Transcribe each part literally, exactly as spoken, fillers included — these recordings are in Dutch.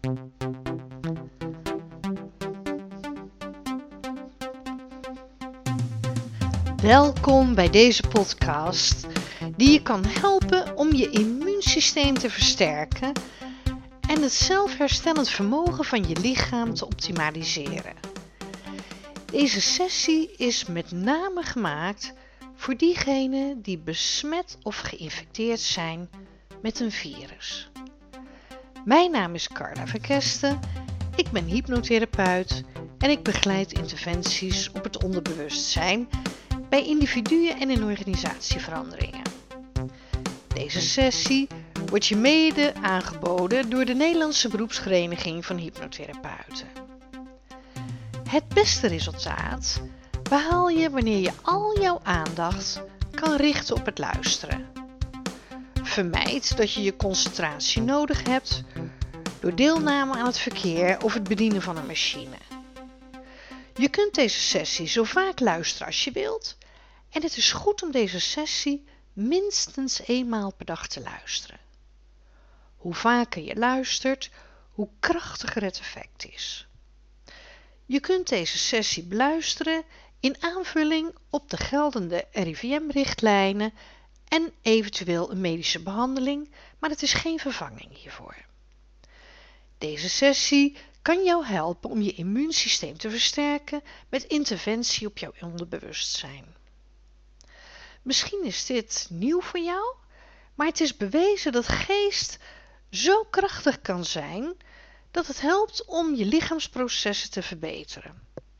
Welkom bij deze podcast die je kan helpen om je immuunsysteem te versterken en het zelfherstellend vermogen van je lichaam te optimaliseren. Deze sessie is met name gemaakt voor diegenen die besmet of geïnfecteerd zijn met een virus. Mijn naam is Carla Verkesten, ik ben hypnotherapeut en ik begeleid interventies op het onderbewustzijn bij individuen en in organisatieveranderingen. Deze sessie wordt je mede aangeboden door de Nederlandse beroepsvereniging van hypnotherapeuten. Het beste resultaat behaal je wanneer je al jouw aandacht kan richten op het luisteren. Vermijd dat je je concentratie nodig hebt door deelname aan het verkeer of het bedienen van een machine. Je kunt deze sessie zo vaak luisteren als je wilt en het is goed om deze sessie minstens eenmaal per dag te luisteren. Hoe vaker je luistert, hoe krachtiger het effect is. Je kunt deze sessie beluisteren in aanvulling op de geldende R I V M-richtlijnen en eventueel een medische behandeling, maar het is geen vervanging hiervoor. Deze sessie kan jou helpen om je immuunsysteem te versterken met interventie op jouw onderbewustzijn. Misschien is dit nieuw voor jou, maar het is bewezen dat geest zo krachtig kan zijn dat het helpt om je lichaamsprocessen te verbeteren.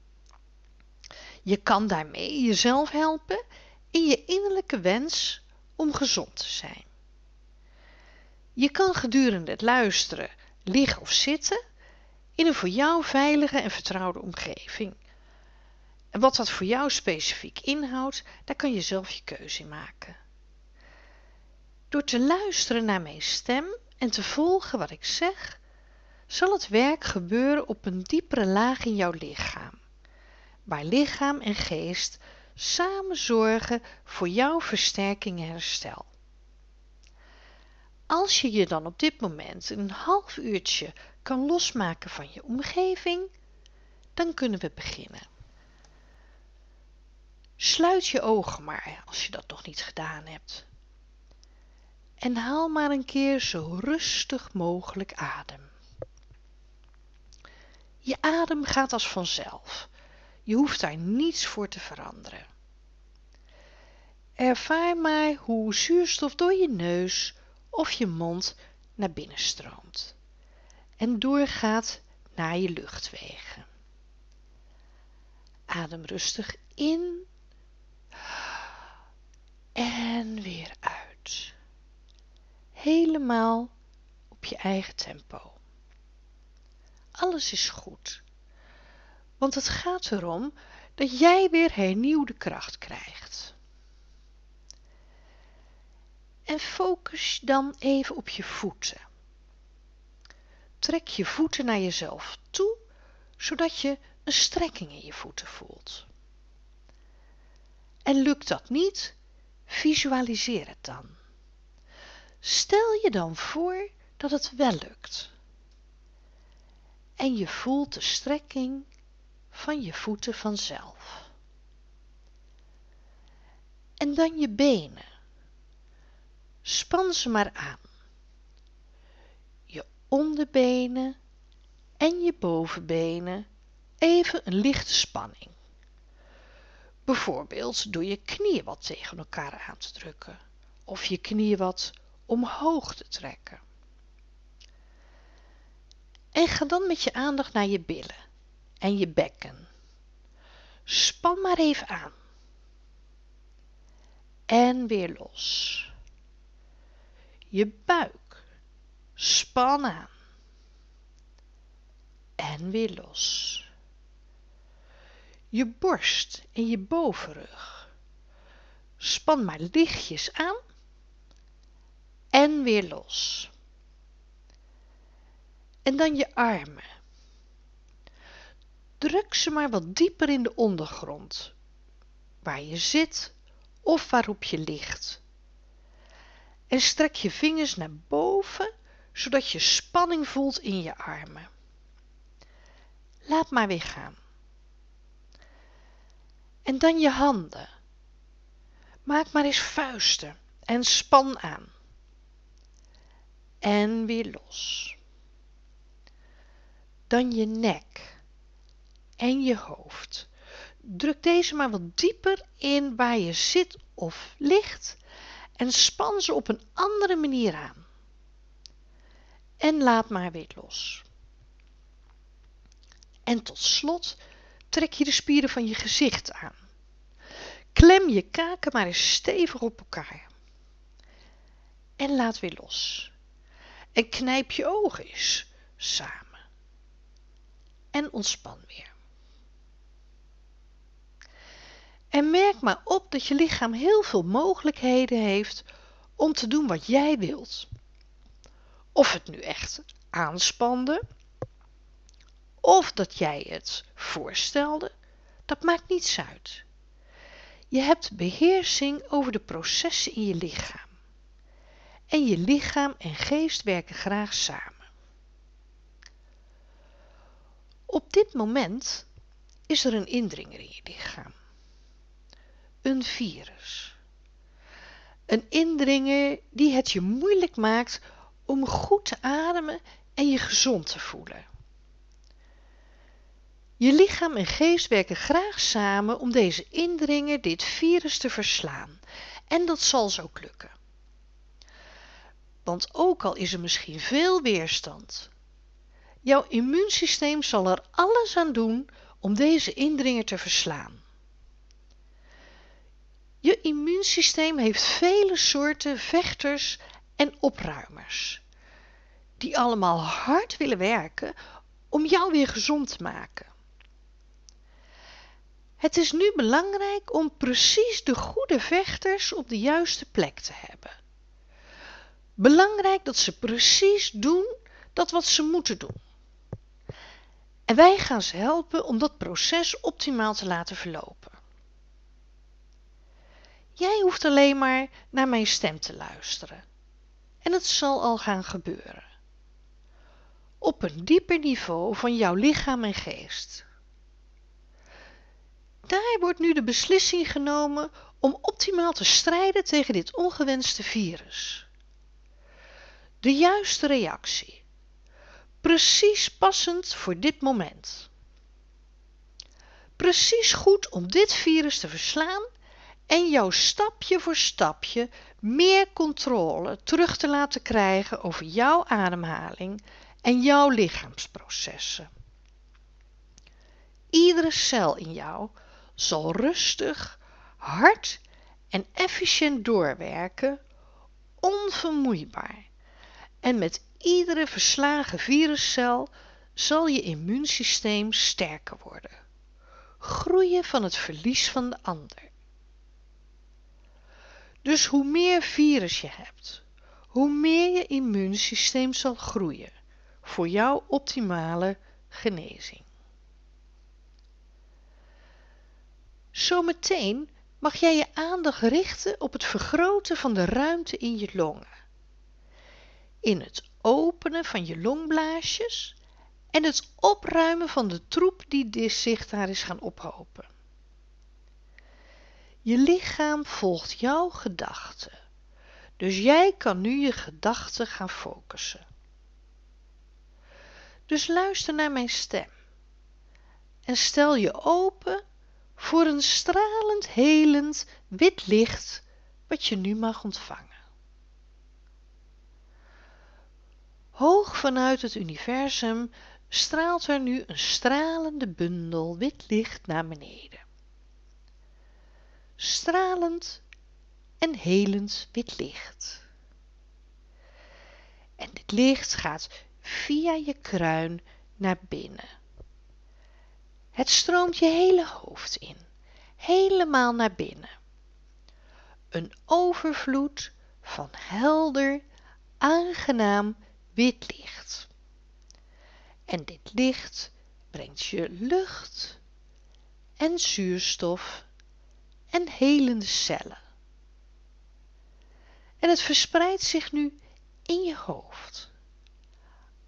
Je kan daarmee jezelf helpen in je innerlijke wens om gezond te zijn. Je kan gedurende het luisteren liggen of zitten in een voor jou veilige en vertrouwde omgeving. En wat dat voor jou specifiek inhoudt, daar kan je zelf je keuze in maken. Door te luisteren naar mijn stem en te volgen wat ik zeg, zal het werk gebeuren op een diepere laag in jouw lichaam, waar lichaam en geest samen zorgen voor jouw versterking en herstel. Als je je dan op dit moment een half uurtje kan losmaken van je omgeving, dan kunnen we beginnen. Sluit je ogen maar als je dat nog niet gedaan hebt. En haal maar een keer zo rustig mogelijk adem. Je adem gaat als vanzelf. Je hoeft daar niets voor te veranderen. Ervaar maar hoe zuurstof door je neus of je mond naar binnen stroomt en doorgaat naar je luchtwegen. Adem rustig in en weer uit. Helemaal op je eigen tempo. Alles is goed, want het gaat erom dat jij weer hernieuwde kracht krijgt. En focus dan even op je voeten. Trek je voeten naar jezelf toe, zodat je een strekking in je voeten voelt. En lukt dat niet, visualiseer het dan. Stel je dan voor dat het wel lukt. En je voelt de strekking van je voeten vanzelf. En dan je benen. Span ze maar aan. Je onderbenen en je bovenbenen even een lichte spanning. Bijvoorbeeld door je knieën wat tegen elkaar aan te drukken of je knieën wat omhoog te trekken. En ga dan met je aandacht naar je billen en je bekken. Span maar even aan. En weer los. Je buik. Span aan. En weer los. Je borst en je bovenrug. Span maar lichtjes aan. En weer los. En dan je armen. Druk ze maar wat dieper in de ondergrond, waar je zit of waarop je ligt. En strek je vingers naar boven, zodat je spanning voelt in je armen. Laat maar weer gaan. En dan je handen. Maak maar eens vuisten en span aan. En weer los. Dan je nek en je hoofd. Druk deze maar wat dieper in waar je zit of ligt en span ze op een andere manier aan. En laat maar weer los. En tot slot trek je de spieren van je gezicht aan. Klem je kaken maar eens stevig op elkaar. En laat weer los. En knijp je ogen eens samen. En ontspan weer. En merk maar op dat je lichaam heel veel mogelijkheden heeft om te doen wat jij wilt. Of het nu echt aanspande, of dat jij het voorstelde, dat maakt niets uit. Je hebt beheersing over de processen in je lichaam. En je lichaam en geest werken graag samen. Op dit moment is er een indringer in je lichaam. Een virus. Een indringer die het je moeilijk maakt om goed te ademen en je gezond te voelen. Je lichaam en geest werken graag samen om deze indringer, dit virus, te verslaan. En dat zal zo ook lukken. Want ook al is er misschien veel weerstand, jouw immuunsysteem zal er alles aan doen om deze indringer te verslaan. Je immuunsysteem heeft vele soorten vechters en opruimers, die allemaal hard willen werken om jou weer gezond te maken. Het is nu belangrijk om precies de goede vechters op de juiste plek te hebben. Belangrijk dat ze precies doen dat wat ze moeten doen. En wij gaan ze helpen om dat proces optimaal te laten verlopen. Jij hoeft alleen maar naar mijn stem te luisteren. En het zal al gaan gebeuren. Op een dieper niveau van jouw lichaam en geest. Daar wordt nu de beslissing genomen om optimaal te strijden tegen dit ongewenste virus. De juiste reactie. Precies passend voor dit moment. Precies goed om dit virus te verslaan en jou stapje voor stapje meer controle terug te laten krijgen over jouw ademhaling en jouw lichaamsprocessen. Iedere cel in jou zal rustig, hard en efficiënt doorwerken, onvermoeibaar. En met iedere verslagen viruscel zal je immuunsysteem sterker worden. Groeien van het verlies van de ander. Dus hoe meer virus je hebt, hoe meer je immuunsysteem zal groeien voor jouw optimale genezing. Zometeen mag jij je aandacht richten op het vergroten van de ruimte in je longen. In het openen van je longblaasjes en het opruimen van de troep die zich daar is gaan ophopen. Je lichaam volgt jouw gedachten, dus jij kan nu je gedachten gaan focussen. Dus luister naar mijn stem en stel je open voor een stralend, helend, wit licht wat je nu mag ontvangen. Hoog vanuit het universum straalt er nu een stralende bundel wit licht naar beneden. Stralend en helend wit licht. En dit licht gaat via je kruin naar binnen. Het stroomt je hele hoofd in, helemaal naar binnen. Een overvloed van helder, aangenaam wit licht. En dit licht brengt je lucht en zuurstof en helende cellen. En het verspreidt zich nu in je hoofd,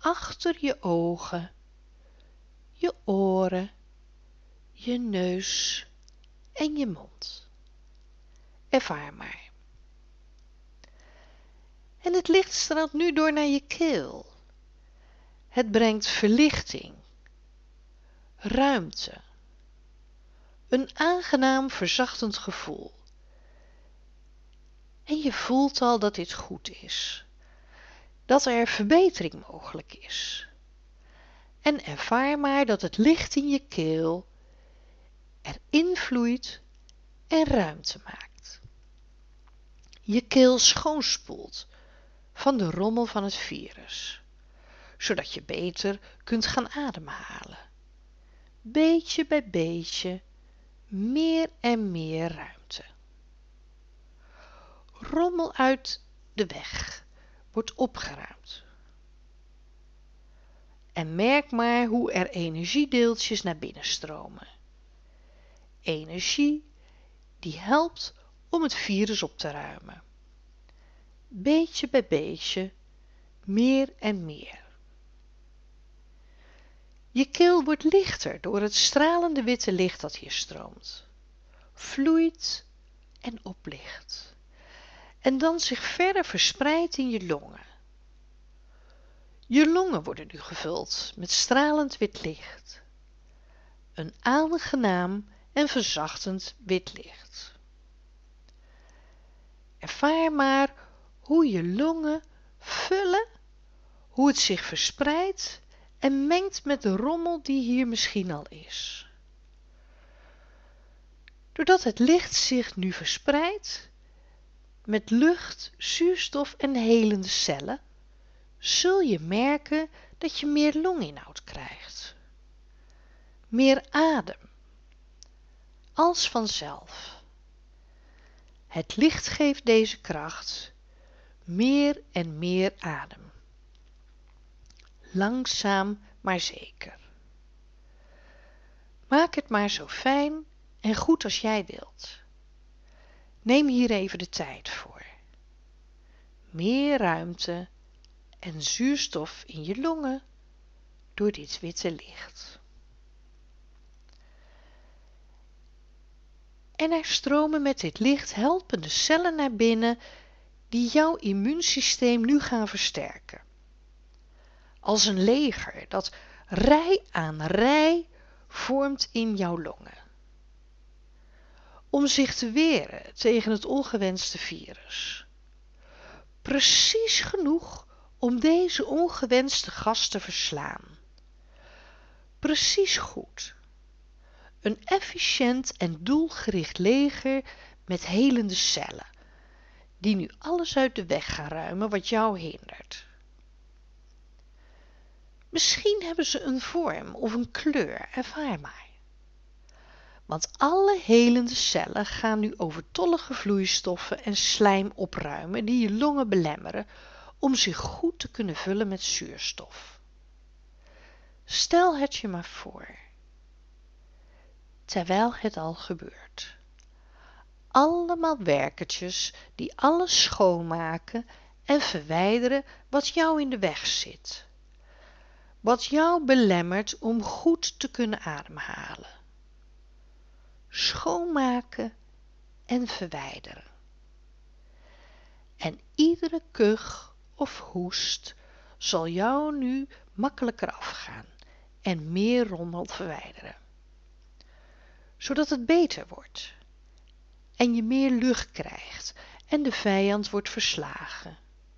achter je ogen, je oren, je neus en je mond. Ervaar maar. En het licht straalt nu door naar je keel. Het brengt verlichting, ruimte, een aangenaam verzachtend gevoel. En je voelt al dat dit goed is, dat er verbetering mogelijk is. En ervaar maar dat het licht in je keel erin vloeit en ruimte maakt. Je keel schoonspoelt van de rommel van het virus, zodat je beter kunt gaan ademhalen. Beetje bij beetje, meer en meer ruimte. Rommel uit de weg wordt opgeruimd. En merk maar hoe er energiedeeltjes naar binnen stromen. Energie die helpt om het virus op te ruimen. Beetje bij beetje, meer en meer. Je keel wordt lichter door het stralende witte licht dat hier stroomt, vloeit en oplicht, en dan zich verder verspreidt in je longen. Je longen worden nu gevuld met stralend wit licht, een aangenaam en verzachtend wit licht. Ervaar maar hoe je longen vullen, hoe het zich verspreidt en mengt met de rommel die hier misschien al is. Doordat het licht zich nu verspreidt met lucht, zuurstof en helende cellen, zul je merken dat je meer longinhoud krijgt. Meer adem. Als vanzelf. Het licht geeft deze kracht. Meer en meer adem. Langzaam maar zeker. Maak het maar zo fijn en goed als jij wilt. Neem hier even de tijd voor. Meer ruimte en zuurstof in je longen door dit witte licht. En er stromen met dit licht helpende cellen naar binnen die jouw immuunsysteem nu gaan versterken. Als een leger dat rij aan rij vormt in jouw longen. Om zich te weren tegen het ongewenste virus. Precies genoeg om deze ongewenste gast te verslaan. Precies goed. Een efficiënt en doelgericht leger met helende cellen, die nu alles uit de weg gaan ruimen wat jou hindert. Misschien hebben ze een vorm of een kleur, ervaar maar. Want alle helende cellen gaan nu overtollige vloeistoffen en slijm opruimen die je longen belemmeren om zich goed te kunnen vullen met zuurstof. Stel het je maar voor. Terwijl het al gebeurt. Allemaal werkertjes die alles schoonmaken en verwijderen wat jou in de weg zit. Wat jou belemmert om goed te kunnen ademhalen. Schoonmaken en verwijderen. En iedere kuch of hoest zal jou nu makkelijker afgaan en meer rommel verwijderen. Zodat het beter wordt en je meer lucht krijgt en de vijand wordt verslagen.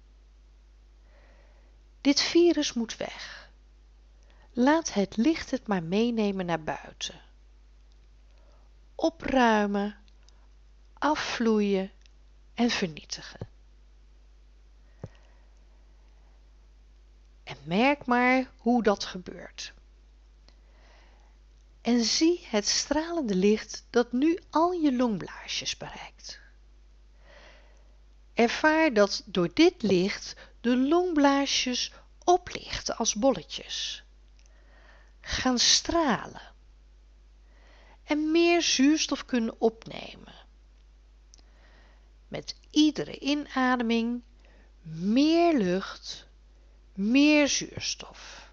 Dit virus moet weg. Laat het licht het maar meenemen naar buiten. Opruimen, afvloeien en vernietigen. En merk maar hoe dat gebeurt. En zie het stralende licht dat nu al je longblaasjes bereikt. Ervaar dat door dit licht de longblaasjes oplichten als bolletjes. Gaan stralen. En meer zuurstof kunnen opnemen. Met iedere inademing meer lucht, meer zuurstof.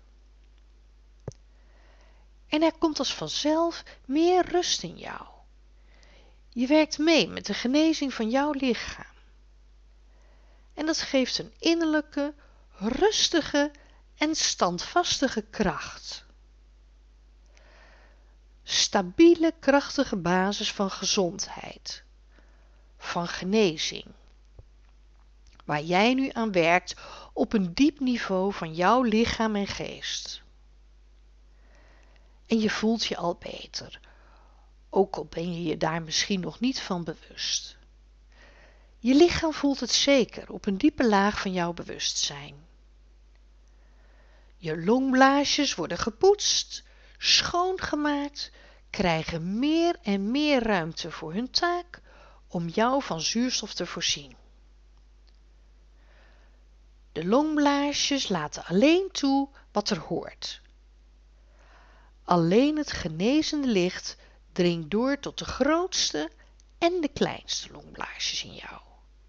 En er komt als vanzelf meer rust in jou. Je werkt mee met de genezing van jouw lichaam. En dat geeft een innerlijke, rustige en standvastige kracht. Stabiele, krachtige basis van gezondheid, van genezing, waar jij nu aan werkt op een diep niveau van jouw lichaam en geest. En je voelt je al beter, ook al ben je je daar misschien nog niet van bewust. Je lichaam voelt het zeker op een diepe laag van jouw bewustzijn. Je longblaasjes worden gepoetst, schoongemaakt, krijgen meer en meer ruimte voor hun taak om jou van zuurstof te voorzien. De longblaasjes laten alleen toe wat er hoort. Alleen het genezende licht dringt door tot de grootste en de kleinste longblaasjes in jou.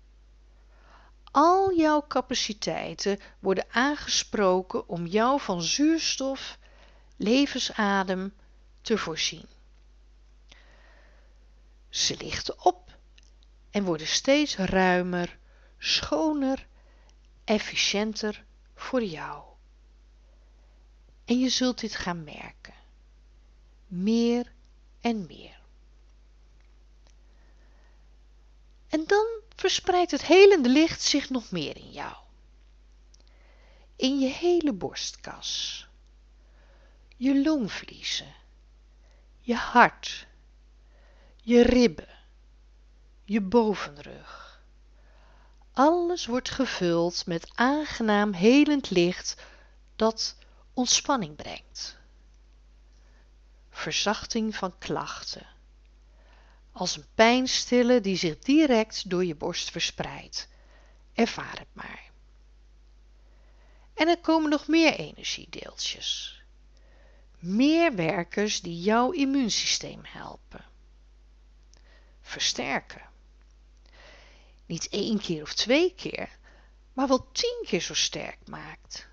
Al jouw capaciteiten worden aangesproken om jou van zuurstof, levensadem te voorzien. Ze lichten op en worden steeds ruimer, schoner, efficiënter voor jou. En je zult dit gaan merken. Meer en meer. En dan verspreidt het helende licht zich nog meer in jou. In je hele borstkas. Je longvliezen. Je hart. Je ribben. Je bovenrug. Alles wordt gevuld met aangenaam helend licht dat ontspanning brengt. Verzachting van klachten. Als een pijnstiller die zich direct door je borst verspreidt. Ervaar het maar. En er komen nog meer energiedeeltjes. Meer werkers die jouw immuunsysteem helpen. Versterken. Niet één keer of twee keer, maar wel tien keer zo sterk maakt.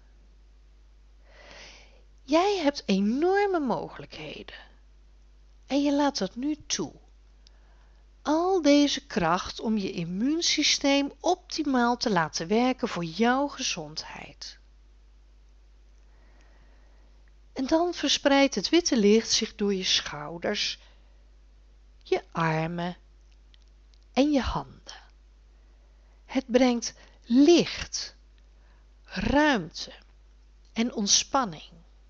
Jij hebt enorme mogelijkheden. En je laat dat nu toe. Al deze kracht om je immuunsysteem optimaal te laten werken voor jouw gezondheid. En dan verspreidt het witte licht zich door je schouders, je armen en je handen. Het brengt licht, ruimte en ontspanning.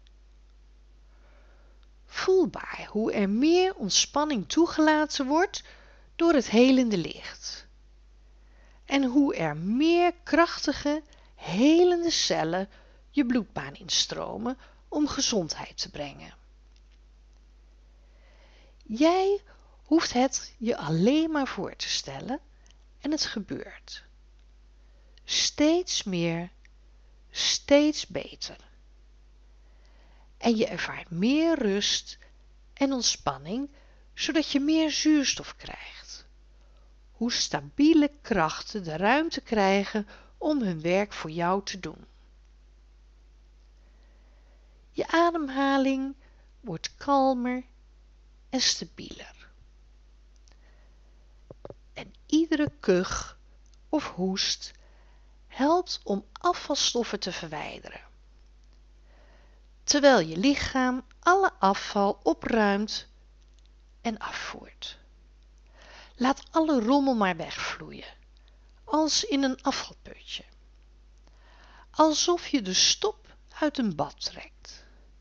Voelbaar hoe er meer ontspanning toegelaten wordt door het helende licht. En hoe er meer krachtige, helende cellen je bloedbaan instromen om gezondheid te brengen. Jij hoeft het je alleen maar voor te stellen en het gebeurt. Steeds meer, steeds beter. En je ervaart meer rust en ontspanning, zodat je meer zuurstof krijgt. Hoe stabiele krachten de ruimte krijgen om hun werk voor jou te doen. Je ademhaling wordt kalmer en stabieler. En iedere kuch of hoest helpt om afvalstoffen te verwijderen. Terwijl je lichaam alle afval opruimt en afvoert. Laat alle rommel maar wegvloeien, als in een afvalputje. Alsof je de stop uit een bad trekt.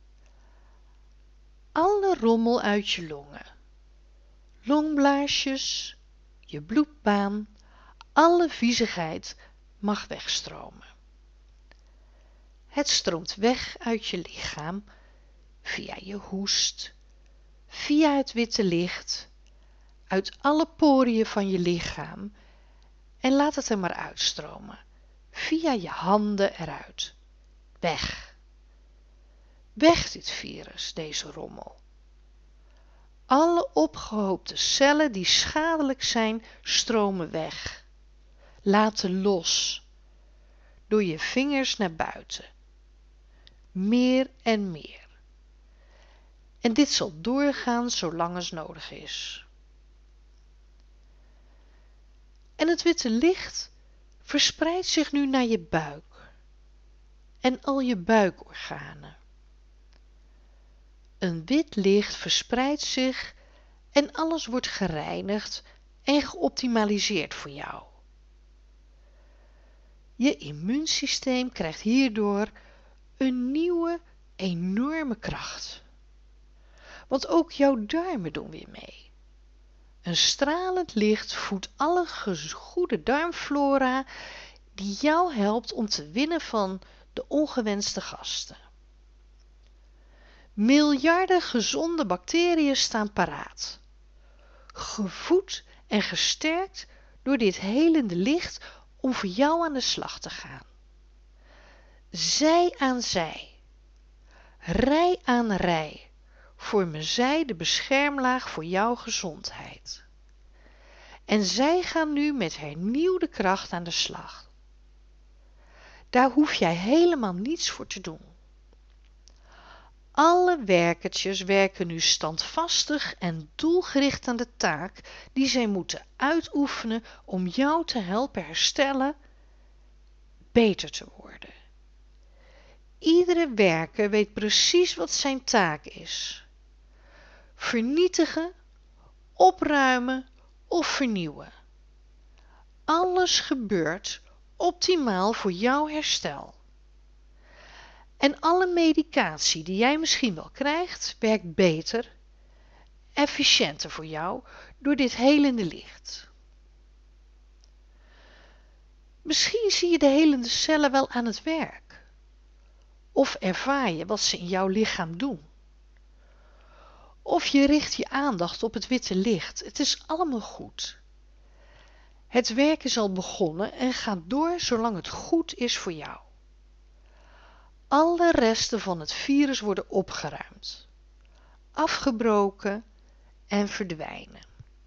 Alle rommel uit je longen, longblaasjes, je bloedbaan, alle viezigheid mag wegstromen. Het stroomt weg uit je lichaam, via je hoest, via het witte licht, uit alle poriën van je lichaam en laat het er maar uitstromen, via je handen eruit. Weg. Weg dit virus, deze rommel. Alle opgehoopte cellen die schadelijk zijn, stromen weg. Laten los. Door je vingers naar buiten. meer en meer. En dit zal doorgaan zolang als nodig is. En het witte licht verspreidt zich nu naar je buik en al je buikorganen. Een wit licht verspreidt zich en alles wordt gereinigd en geoptimaliseerd voor jou. Je immuunsysteem krijgt hierdoor een nieuwe, enorme kracht. Want ook jouw darmen doen weer mee. Een stralend licht voedt alle goede darmflora die jou helpt om te winnen van de ongewenste gasten. Miljarden gezonde bacteriën staan paraat. Gevoed en gesterkt door dit helende licht om voor jou aan de slag te gaan. Zij aan zij, rij aan rij, vormen zij de beschermlaag voor jouw gezondheid. En zij gaan nu met hernieuwde kracht aan de slag. Daar hoef jij helemaal niets voor te doen. Alle werkertjes werken nu standvastig en doelgericht aan de taak die zij moeten uitoefenen om jou te helpen herstellen, beter te worden. Iedere werker weet precies wat zijn taak is. Vernietigen, opruimen of vernieuwen. Alles gebeurt optimaal voor jouw herstel. En alle medicatie die jij misschien wel krijgt, werkt beter, efficiënter voor jou door dit helende licht. Misschien zie je de helende cellen wel aan het werk. Of ervaar je wat ze in jouw lichaam doen. Of je richt je aandacht op het witte licht. Het is allemaal goed. Het werk is al begonnen en gaat door zolang het goed is voor jou. Alle resten van het virus worden opgeruimd, afgebroken en verdwijnen.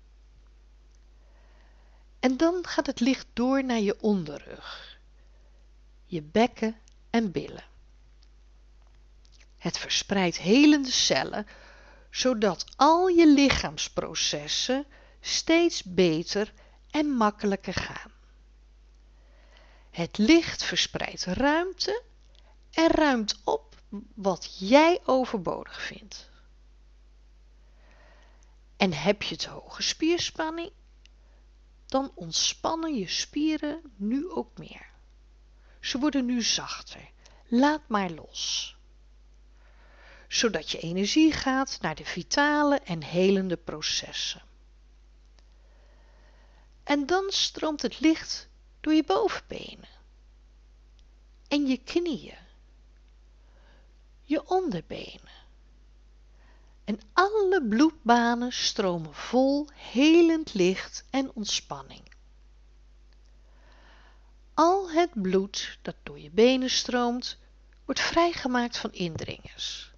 En dan gaat het licht door naar je onderrug, je bekken en billen. Het verspreidt helende cellen, zodat al je lichaamsprocessen steeds beter en makkelijker gaan. Het licht verspreidt ruimte en ruimt op wat jij overbodig vindt. En heb je te hoge spierspanning, dan ontspannen je spieren nu ook meer. Ze worden nu zachter. Laat maar los. Zodat je energie gaat naar de vitale en helende processen. En dan stroomt het licht door je bovenbenen en je knieën, je onderbenen. En alle bloedbanen stromen vol helend licht en ontspanning. Al het bloed dat door je benen stroomt, wordt vrijgemaakt van indringers.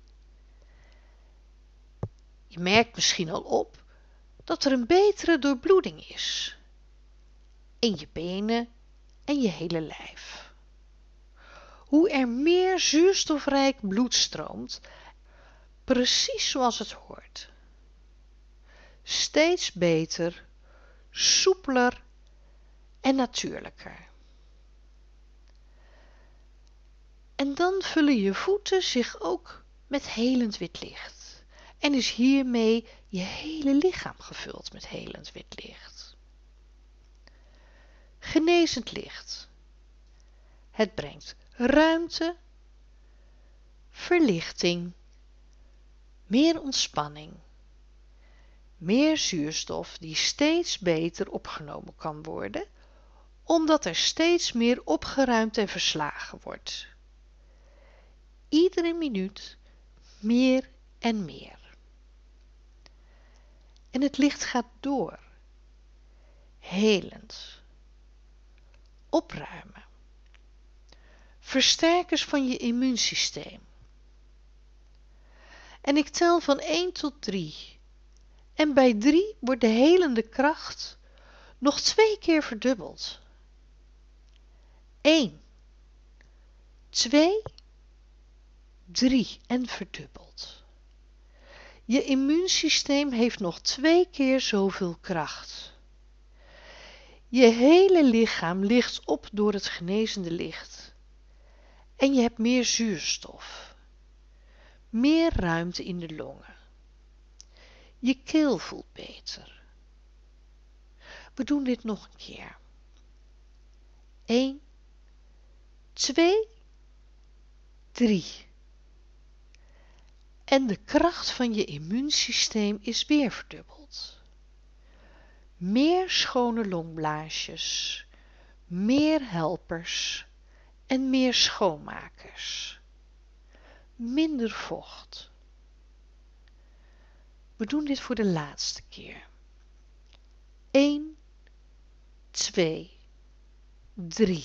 Je merkt misschien al op dat er een betere doorbloeding is. In je benen en je hele lijf. Hoe er meer zuurstofrijk bloed stroomt, precies zoals het hoort. Steeds beter, soepeler en natuurlijker. En dan vullen je voeten zich ook met helend wit licht. En is hiermee je hele lichaam gevuld met helend wit licht. Genezend licht. Het brengt ruimte, verlichting, meer ontspanning, meer zuurstof die steeds beter opgenomen kan worden, omdat er steeds meer opgeruimd en verslagen wordt. Iedere minuut meer en meer. En het licht gaat door, helend, opruimen, versterkers van je immuunsysteem. En ik tel van één tot drie. En bij drie wordt de helende kracht nog twee keer verdubbeld. één, twee, drie en verdubbeld. Je immuunsysteem heeft nog twee keer zoveel kracht. Je hele lichaam licht op door het genezende licht. En je hebt meer zuurstof. Meer ruimte in de longen. Je keel voelt beter. We doen dit nog een keer. één, twee, drie. En de kracht van je immuunsysteem is weer verdubbeld. Meer schone longblaasjes, meer helpers en meer schoonmakers. Minder vocht. We doen dit voor de laatste keer. één, twee, drie.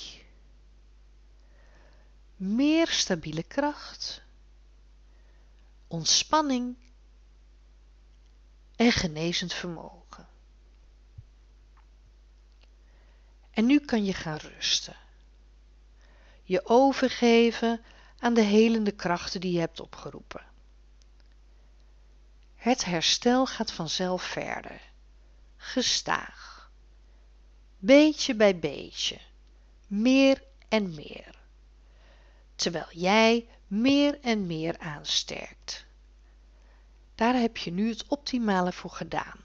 Meer stabiele kracht, ontspanning en genezend vermogen. En nu kan je gaan rusten. Je overgeven aan de helende krachten die je hebt opgeroepen. Het herstel gaat vanzelf verder, gestaag, beetje bij beetje, meer en meer, terwijl jij meer en meer aansterkt. Daar heb je nu het optimale voor gedaan.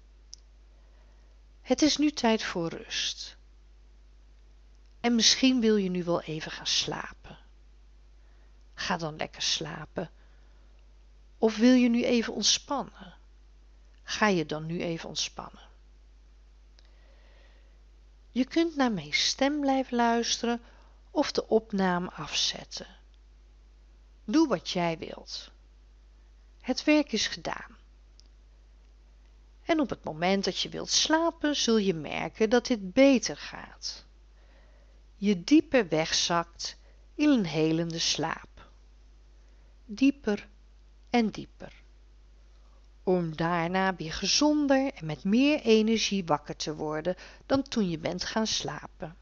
Het is nu tijd voor rust. En misschien wil je nu wel even gaan slapen. Ga dan lekker slapen. Of wil je nu even ontspannen? Ga je dan nu even ontspannen. Je kunt naar mijn stem blijven luisteren of de opname afzetten. Doe wat jij wilt. Het werk is gedaan. En op het moment dat je wilt slapen, zul je merken dat dit beter gaat. Je dieper wegzakt in een helende slaap. Dieper en dieper. Om daarna weer gezonder en met meer energie wakker te worden dan toen je bent gaan slapen.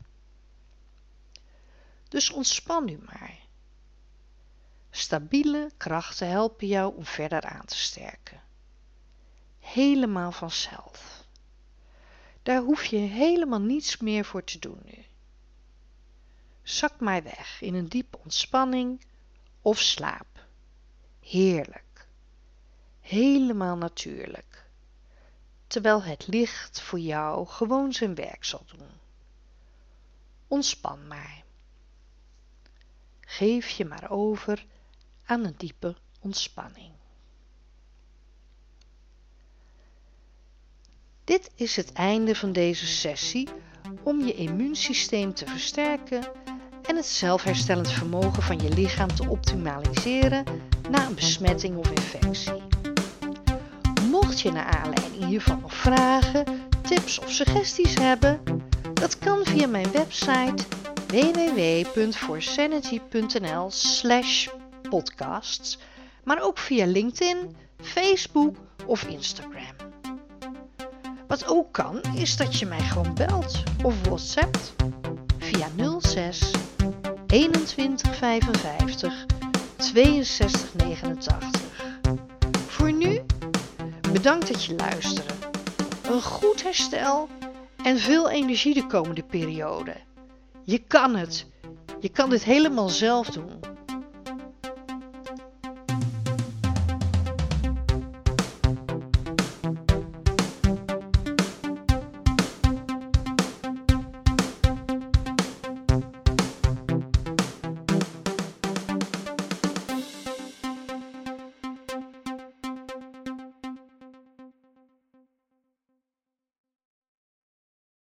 Dus ontspan nu maar. Stabiele krachten helpen jou om verder aan te sterken. Helemaal vanzelf. Daar hoef je helemaal niets meer voor te doen nu. Zak maar weg in een diepe ontspanning of slaap. Heerlijk. Helemaal natuurlijk. Terwijl het licht voor jou gewoon zijn werk zal doen. Ontspan maar. Geef je maar over aan een diepe ontspanning. Dit is het einde van deze sessie om je immuunsysteem te versterken en het zelfherstellend vermogen van je lichaam te optimaliseren na een besmetting of infectie. Mocht je naar aanleiding hiervan nog vragen, tips of suggesties hebben, dat kan via mijn website w w w punt forsanity punt n l slash podcasts, maar ook via LinkedIn, Facebook of Instagram. Wat ook kan, is dat je mij gewoon belt of WhatsAppt via nul zes eenentwintig vijfenvijftig tweeënzestig negenentachtig. Voor nu, bedankt dat je luisterde. Een goed herstel en veel energie de komende periode. Je kan het. Je kan dit helemaal zelf doen.